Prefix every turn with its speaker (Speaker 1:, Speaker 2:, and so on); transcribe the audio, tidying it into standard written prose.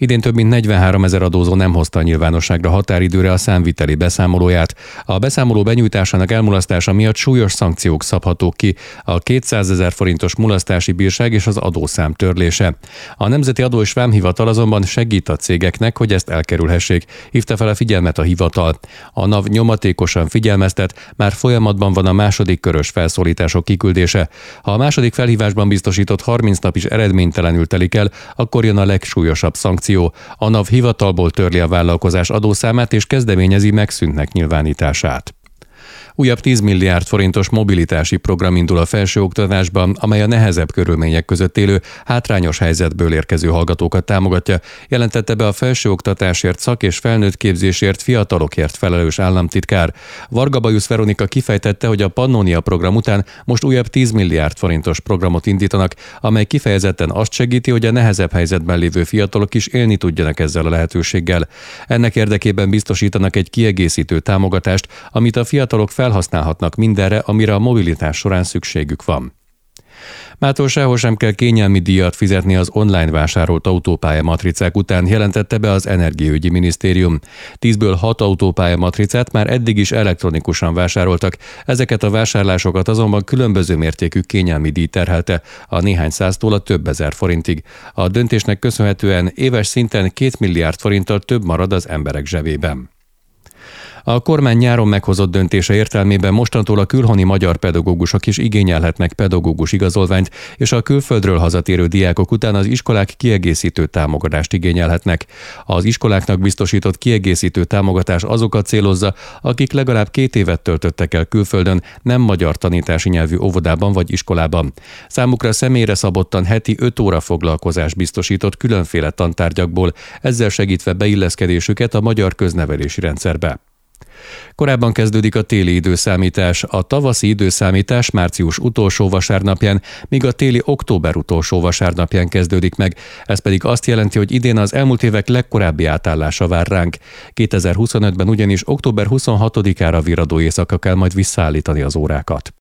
Speaker 1: Idén több mint 43 000 adózó nem hozta a nyilvánosságra határidőre a számviteli beszámolóját. A beszámoló benyújtásának elmulasztása miatt súlyos szankciók szabhatók ki, a 200 000 forintos mulasztási bírság és az adószám törlése. A Nemzeti Adó és Vámhivatal azonban segít a cégeknek, hogy ezt elkerülhessék, hívta fel a figyelmet a hivatal. A NAV nyomatékosan figyelmeztet, már folyamatban van a második körös felszólítások kiküldése. Ha a második felhívásban biztosított 30 nap is eredménytelenül telik el, akkor jön a legsúlyosabb szankció. A NAV hivatalból törli a vállalkozás adószámát és kezdeményezi megszűntnek nyilvánítását. Újabb 10 milliárd forintos mobilitási program indul a felsőoktatásban, amely a nehezebb körülmények között élő, hátrányos helyzetből érkező hallgatókat támogatja, jelentette be a felsőoktatásért, szak- és felnőtt képzésért, fiatalokért felelős államtitkár. Varga Bajusz Veronika kifejtette, hogy a Pannonia program után most újabb 10 milliárd forintos programot indítanak, amely kifejezetten azt segíti, hogy a nehezebb helyzetben lévő fiatalok is élni tudjanak ezzel a lehetőséggel. Ennek érdekében biztosítanak egy kiegészítő támogatást, amit a fiatalok felhasználhatnak mindenre, amire a mobilitás során szükségük van. Mától sehol sem kell kényelmi díjat fizetni az online vásárolt autópálya matricák után, jelentette be az Energiaügyi Minisztérium. 10-ből 6 autópálya matricát már eddig is elektronikusan vásároltak, ezeket a vásárlásokat azonban különböző mértékű kényelmi díj terhelte, a néhány száztól a több ezer forintig. A döntésnek köszönhetően éves szinten 2 milliárd forinttal több marad az emberek zsebében. A kormány nyáron meghozott döntése értelmében mostantól a külhoni magyar pedagógusok is igényelhetnek pedagógus igazolványt, és a külföldről hazatérő diákok után az iskolák kiegészítő támogatást igényelhetnek. Az iskoláknak biztosított kiegészítő támogatás azokat célozza, akik legalább 2 évet töltöttek el külföldön, nem magyar tanítási nyelvű óvodában vagy iskolában. Számukra személyre szabottan heti 5 óra foglalkozás biztosított különféle tantárgyakból, ezzel segítve beilleszkedésüket a magyar köznevelési rendszerbe. Korábban kezdődik a téli időszámítás, a tavaszi időszámítás március utolsó vasárnapján, míg a téli október utolsó vasárnapján kezdődik meg. Ez pedig azt jelenti, hogy idén az elmúlt évek legkorábbi átállása vár ránk. 2025-ben ugyanis október 26-ára virradó éjszaka kell majd visszaállítani az órákat.